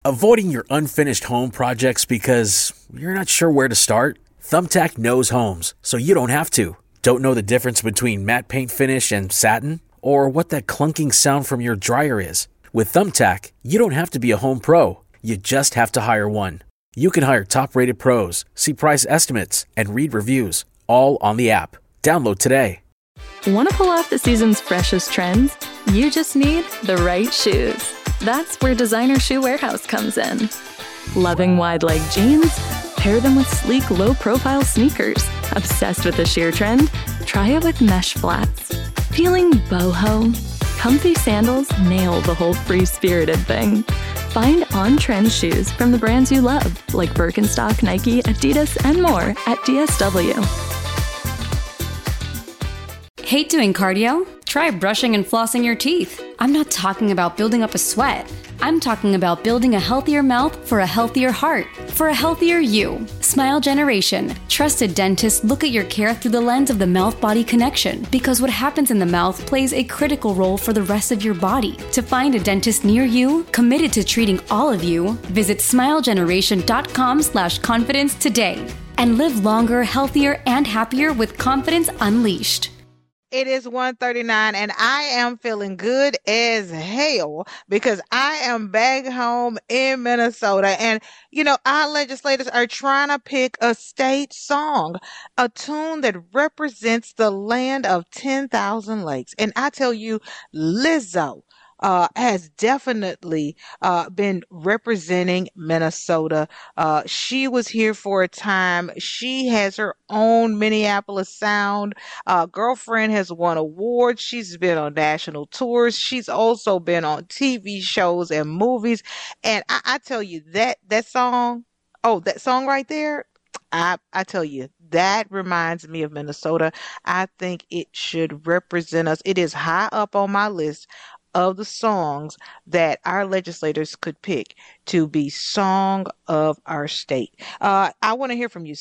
Avoiding your unfinished home projects because you're not sure where to start? Thumbtack knows homes, so you don't have to. Don't know the difference between matte paint finish and satin? Or what that clunking sound from your dryer is? With Thumbtack, you don't have to be a home pro. You just have to hire one. You can hire top-rated pros, see price estimates, and read reviews, all on the app. Download today. Want to pull off the season's freshest trends? You just need the right shoes. That's where Designer Shoe Warehouse comes in. Loving wide-leg jeans? Pair them with sleek, low-profile sneakers. Obsessed with the sheer trend? Try it with mesh flats. Feeling boho? Comfy sandals nail the whole free-spirited thing. Find on-trend shoes from the brands you love, like Birkenstock, Nike, Adidas, and more at DSW. Hate doing cardio? Try brushing and flossing your teeth. I'm not talking about building up a sweat. I'm talking about building a healthier mouth for a healthier heart, for a healthier you. Smile Generation. Trusted dentists look at your care through the lens of the mouth-body connection, because what happens in the mouth plays a critical role for the rest of your body. To find a dentist near you, committed to treating all of you, visit smilegeneration.com/confidence today and live longer, healthier, and happier with confidence unleashed. It is 1:39 and I am feeling good as hell because I am back home in Minnesota. And, our legislators are trying to pick a state song, a tune that represents the land of 10,000 lakes. And I tell you, Lizzo has definitely been representing Minnesota. She was here for a time. She has her own Minneapolis sound. Girlfriend has won awards. She's been on national tours. She's also been on TV shows and movies. And I tell you, that song, that song right there, I tell you, that reminds me of Minnesota. I think it should represent us. It is high up on my list of the songs that our legislators could pick to be song of our state. I want to hear from you.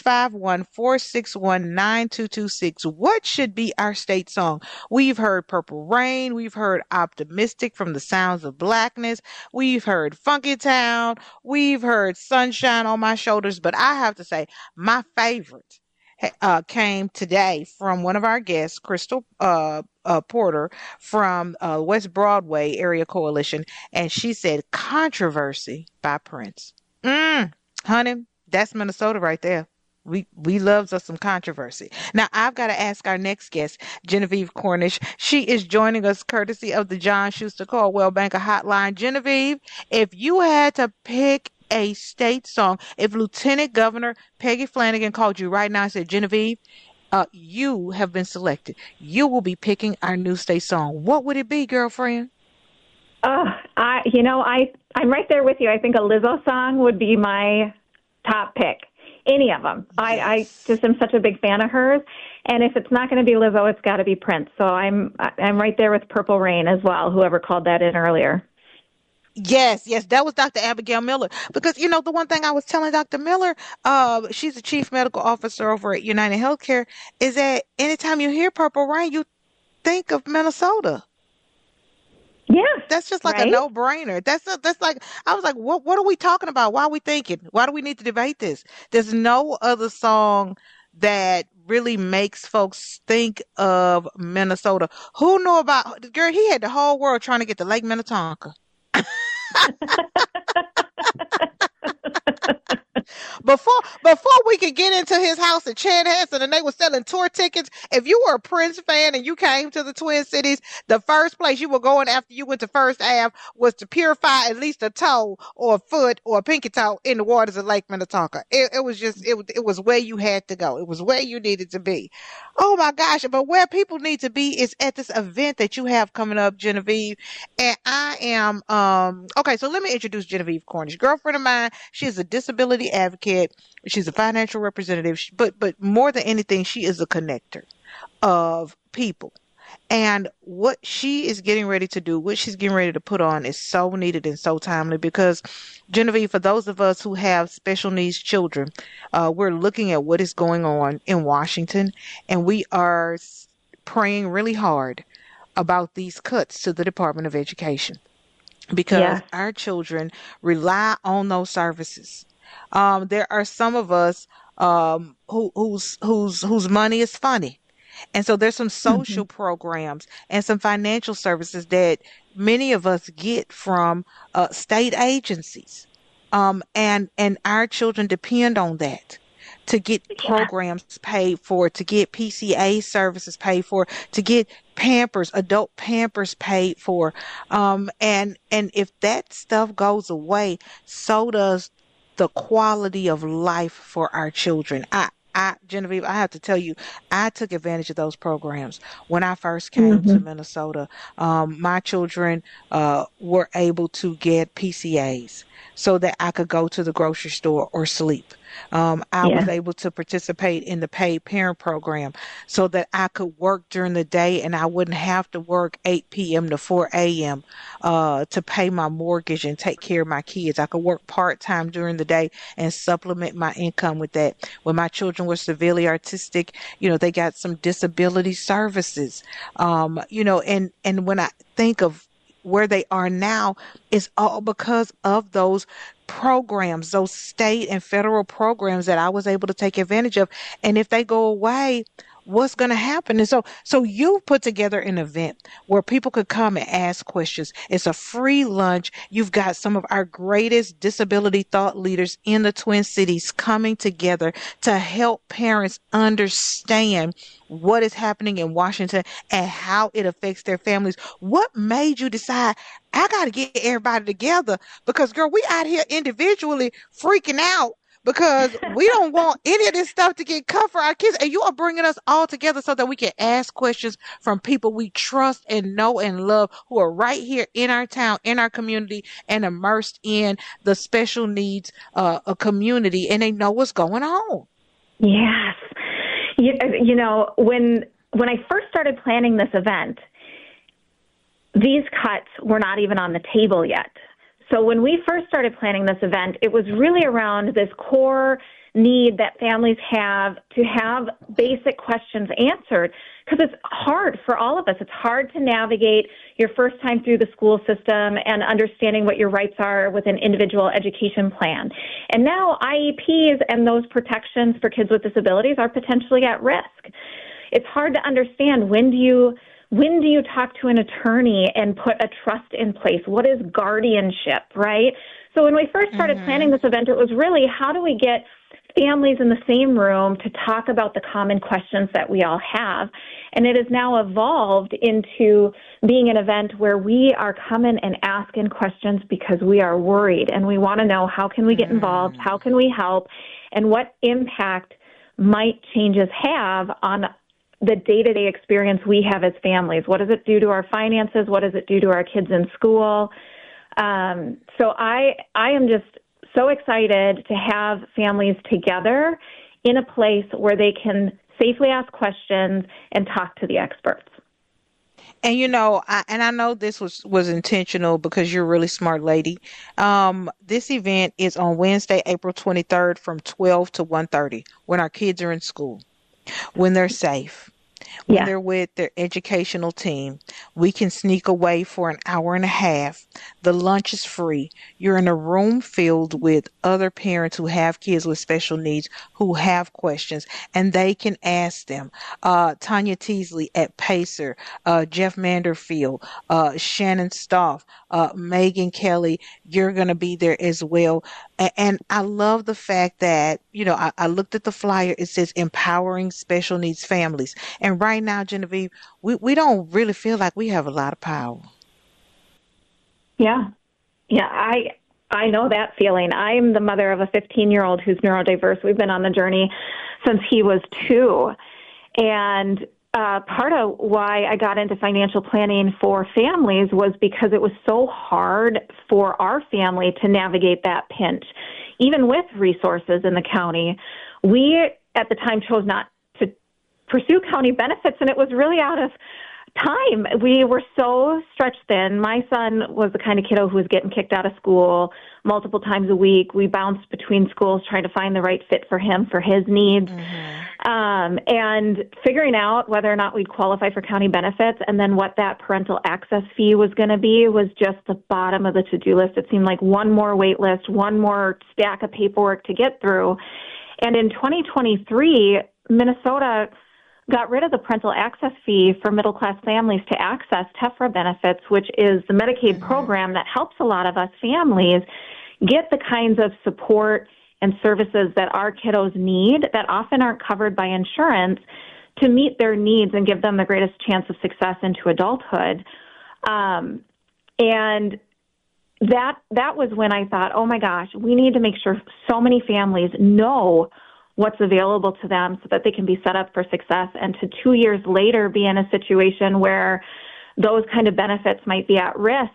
651-461-9226. What should be our state song? We've heard Purple Rain. We've heard Optimistic from the Sounds of Blackness. We've heard Funky Town. We've heard Sunshine on My Shoulders. But I have to say, my favorite came today from one of our guests, Crystal Porter from West Broadway Area Coalition, and she said Controversy by Prince. Honey, that's Minnesota right there. We loves us some controversy. Now, I've got to ask our next guest, Genevieve Cornish. She is joining us courtesy of the John Schuster Coldwell Banker Hotline. Genevieve, if you had to pick a state song, if Lieutenant Governor Peggy Flanagan called you right now and said, Genevieve, you have been selected, you will be picking our new state song, what would it be, girlfriend? I'm right there with you. I think a Lizzo song would be my top pick. Any of them. Yes. I just am such a big fan of hers. And if it's not going to be Lizzo, it's got to be Prince. So I'm right there with Purple Rain as well, whoever called that in earlier. Yes, that was Dr. Abigail Miller. Because, the one thing I was telling Dr. Miller, she's the chief medical officer over at United Healthcare, is that anytime you hear Purple Rain, you think of Minnesota. Yeah. That's just like a no-brainer. That's like, I was like, what are we talking about? Why are we thinking? Why do we need to debate this? There's no other song that really makes folks think of Minnesota. Who knew about, girl, he had the whole world trying to get to Lake Minnetonka. Before we could get into his house at Chanhassen and they were selling tour tickets, if you were a Prince fan and you came to the Twin Cities, the first place you were going after you went to First Ave was to purify at least a toe or a foot or a pinky toe in the waters of Lake Minnetonka. It was where you had to go. It was where you needed to be. Oh my gosh. But where people need to be is at this event that you have coming up, Genevieve. And I am, okay, so let me introduce Genevieve Cornish. Girlfriend of mine, she is a disability advocate. She's a financial representative, but more than anything, she is a connector of people. And what she is getting ready to do, what she's getting ready to put on is so needed and so timely because, Genevieve, for those of us who have special needs children, we're looking at what is going on in Washington, and we are praying really hard about these cuts to the Department of Education. because our children rely on those services. There are some of us whose money is funny. And so there's some social programs and some financial services that many of us get from state agencies. And our children depend on that to get programs paid for, to get PCA services paid for, to get Pampers, adult Pampers paid for. And if that stuff goes away, so does the quality of life for our children. Genevieve, I have to tell you, I took advantage of those programs when I first came to Minnesota. My children were able to get PCAs so that I could go to the grocery store or sleep. I was able to participate in the paid parent program so that I could work during the day and I wouldn't have to work 8 p.m. to 4 a.m. To pay my mortgage and take care of my kids. I could work part-time during the day and supplement my income with that. When my children were severely autistic, they got some disability services. And when I think of where they are now, is all because of those programs, those state and federal programs that I was able to take advantage of. And if they go away, what's going to happen? And so you put together an event where people could come and ask questions. It's a free lunch. You've got some of our greatest disability thought leaders in the Twin Cities coming together to help parents understand what is happening in Washington and how it affects their families. What made you decide, I got to get everybody together? Because, girl, we out here individually freaking out because we don't want any of this stuff to get cut for our kids. And you are bringing us all together so that we can ask questions from people we trust and know and love who are right here in our town, in our community, and immersed in the special needs a community, and they know what's going on. Yes. When I first started planning this event, these cuts were not even on the table yet. So when we first started planning this event, it was really around this core need that families have to have basic questions answered, because it's hard for all of us. It's hard to navigate your first time through the school system and understanding what your rights are with an individual education plan. And now IEPs and those protections for kids with disabilities are potentially at risk. It's hard to understand, when do you talk to an attorney and put a trust in place? What is guardianship, right? So when we first started planning this event, it was really, how do we get families in the same room to talk about the common questions that we all have? And it has now evolved into being an event where we are coming and asking questions because we are worried and we want to know, how can we get involved? How can we help? And what impact might changes have on the day-to-day experience we have as families? What does it do to our finances? What does it do to our kids in school? So I am just so excited to have families together in a place where they can safely ask questions and talk to the experts. And I know this was intentional because you're a really smart lady. This event is on Wednesday, April 23rd from 12 to 1:30 when our kids are in school, when they're safe, when they're with their educational team. We can sneak away for an hour and a half. The lunch is free. You're in a room filled with other parents who have kids with special needs, who have questions, and they can ask them. Tanya Teasley at Pacer, Jeff Manderfield, Shannon Stoff, Megan Kelly, you're going to be there as well. And I love the fact that, I looked at the flyer. It says empowering special needs families. And right now, Genevieve, we don't really feel like we have a lot of power. Yeah. I know that feeling. I'm the mother of a 15-year-old who's neurodiverse. We've been on the journey since he was 2. And part of why I got into financial planning for families was because it was so hard for our family to navigate that pinch. Even with resources in the county, we at the time chose not to pursue county benefits, and it was really out of time. We were so stretched thin. My son was the kind of kiddo who was getting kicked out of school multiple times a week. We bounced between schools trying to find the right fit for him, for his needs. And figuring out whether or not we'd qualify for county benefits and then what that parental access fee was going to be was just the bottom of the to-do list. It seemed like one more wait list, one more stack of paperwork to get through. And in 2023, Minnesota got rid of the parental access fee for middle-class families to access TEFRA benefits, which is the Medicaid program that helps a lot of us families get the kinds of support and services that our kiddos need that often aren't covered by insurance to meet their needs and give them the greatest chance of success into adulthood. And that was when I thought, oh my gosh, we need to make sure so many families know what's available to them so that they can be set up for success, and to 2 years later be in a situation where those kind of benefits might be at risk.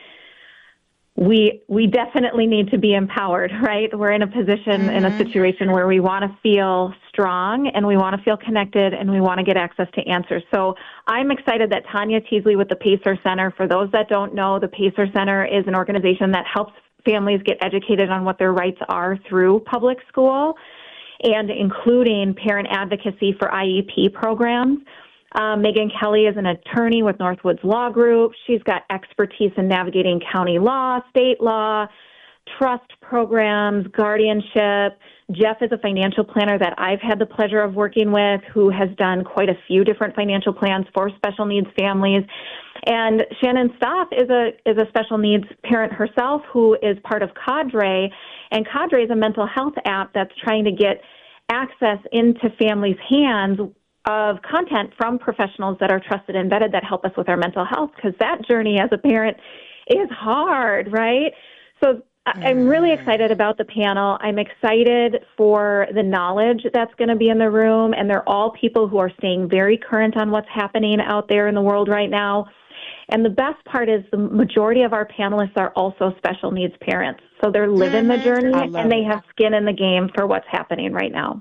We definitely need to be empowered, right? We're in a position, in a situation where we want to feel strong and we want to feel connected and we want to get access to answers. So I'm excited that Tanya Teasley with the Pacer Center, for those that don't know, the Pacer Center is an organization that helps families get educated on what their rights are through public school, and including parent advocacy for IEP programs. Megan Kelly is an attorney with Northwoods Law Group. She's got expertise in navigating county law, state law, trust programs, guardianship. Jeff is a financial planner that I've had the pleasure of working with, who has done quite a few different financial plans for special needs families. And Shannon Stoff is a special needs parent herself, who is part of Cadre. And Cadre is a mental health app that's trying to get access into families' hands of content from professionals that are trusted and vetted that help us with our mental health, because that journey as a parent is hard, right? So I'm really excited about the panel. I'm excited for the knowledge that's going to be in the room, and they're all people who are staying very current on what's happening out there in the world right now. And the best part is the majority of our panelists are also special needs parents. So they're living the journey and they have skin in the game for what's happening right now.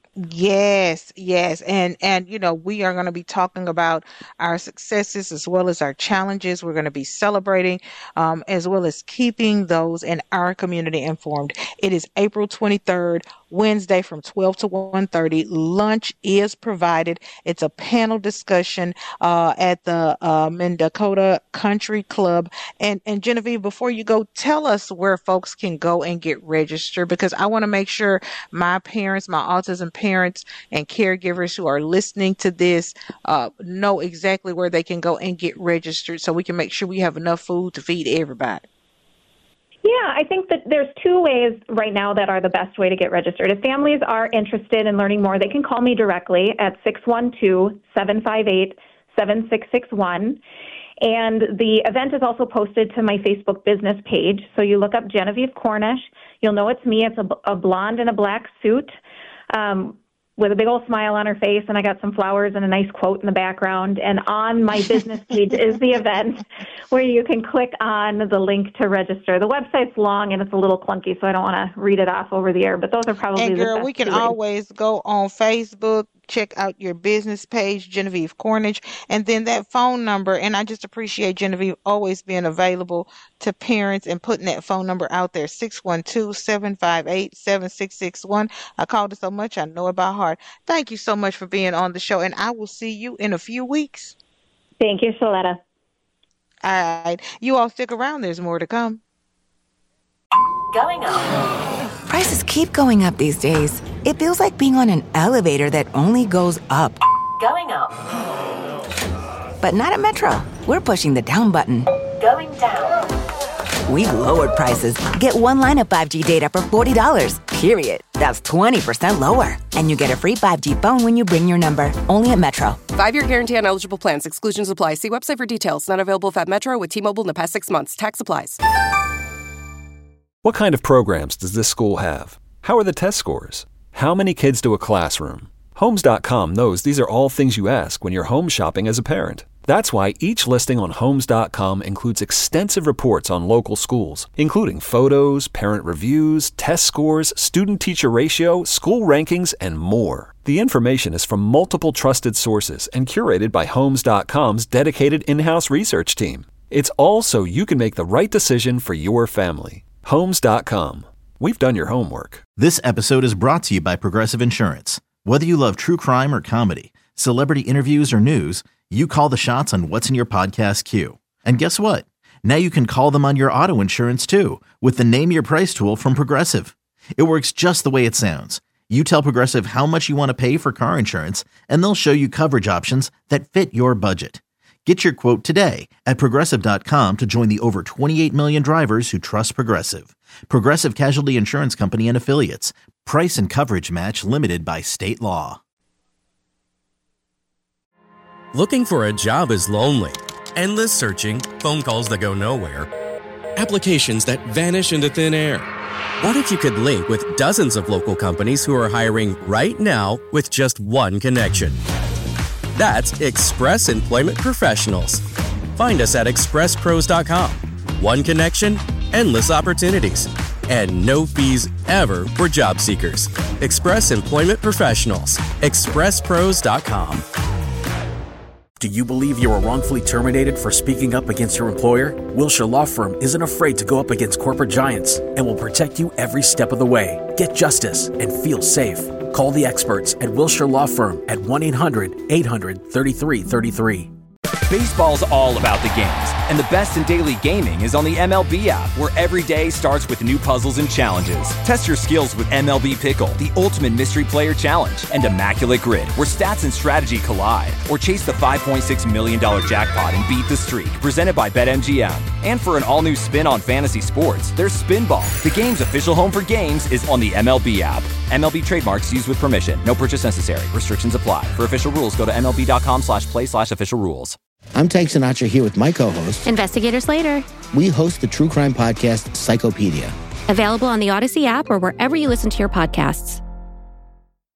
Yes. And you know, we are going to be talking about our successes as well as our challenges. We're going to be celebrating as well as keeping those in our community informed. It is April 23rd, Wednesday from 12 to 1:30. Lunch is provided. It's a panel discussion at the Mendakota Country Club. And Genevieve, before you go, tell us where folks can go and get registered, because I want to make sure my parents, my autism parents and caregivers who are listening to this know exactly where they can go and get registered, so we can make sure we have enough food to feed everybody. Yeah, I think that there's two ways right now that are the best way to get registered. If families are interested in learning more, they can call me directly at 612-758-7661. And the event is also posted to my Facebook business page. So you look up Genevieve Cornish. You'll know it's me. It's a blonde in a black suit with a big old smile on her face, and I got some flowers and a nice quote in the background. And on my business page is the event where you can click on the link to register. The website's long and it's a little clunky, so I don't want to read it off over the air, but those are probably the best we can always go on Facebook, check out your business page, Genevieve Cornish, and then that phone number. And I just appreciate Genevieve always being available to parents and putting that phone number out there, 612-758-7661. I called it so much, I know it by heart. Thank you so much for being on the show, and I will see you in a few weeks. Thank you, Shaletta. All right. You all stick around. There's more to come. Going up. Prices keep going up these days. It feels like being on an elevator that only goes up. Going up. But not at Metro. We're pushing the down button. Going down. We've lowered prices. Get one line of 5G data for $40, period. That's 20% lower. And you get a free 5G phone when you bring your number. Only at Metro. 5-year guarantee on eligible plans. Exclusions apply. See website for details. Not available at Metro with T-Mobile in the past 6 months. Tax applies. What kind of programs does this school have? How are the test scores? How many kids to a classroom? Homes.com knows these are all things you ask when you're home shopping as a parent. That's why each listing on Homes.com includes extensive reports on local schools, including photos, parent reviews, test scores, student-teacher ratio, school rankings, and more. The information is from multiple trusted sources and curated by Homes.com's dedicated in-house research team. It's all so you can make the right decision for your family. Homes.com. We've done your homework. This episode is brought to you by Progressive Insurance. Whether you love true crime or comedy, celebrity interviews or news, you call the shots on what's in your podcast queue. And guess what? Now you can call them on your auto insurance too with the Name Your Price tool from Progressive. It works just the way it sounds. You tell Progressive how much you want to pay for car insurance, and they'll show you coverage options that fit your budget. Get your quote today at Progressive.com to join the over 28 million drivers who trust Progressive. Progressive Casualty Insurance Company and Affiliates. Price and coverage match limited by state law. Looking for a job is lonely. Endless searching, phone calls that go nowhere, applications that vanish into thin air. What if you could link with dozens of local companies who are hiring right now with just one connection? That's Express Employment Professionals. Find us at expresspros.com. One connection, endless opportunities, and no fees ever for job seekers. Express Employment Professionals. expresspros.com. Do you believe you were wrongfully terminated for speaking up against your employer? Wilshire Law Firm isn't afraid to go up against corporate giants and will protect you every step of the way. Get justice and feel safe. Call the experts at Wilshire Law Firm at 1-800-800-3333. Baseball's all about the games, and the best in daily gaming is on the MLB app, where every day starts with new puzzles and challenges. Test your skills with MLB Pickle, the ultimate mystery player challenge, and Immaculate Grid, where stats and strategy collide. Or chase the $5.6 million jackpot and beat the streak, presented by BetMGM. And for an all-new spin on fantasy sports, there's Spinball. The game's official home for games is on the MLB app. MLB trademarks used with permission. No purchase necessary. Restrictions apply. For official rules, go to MLB.com/play/official rules. I'm Tank Sinatra here with my co-host, Investigator Slater. We host the true crime podcast, Psychopedia. Available on the Odyssey app or wherever you listen to your podcasts.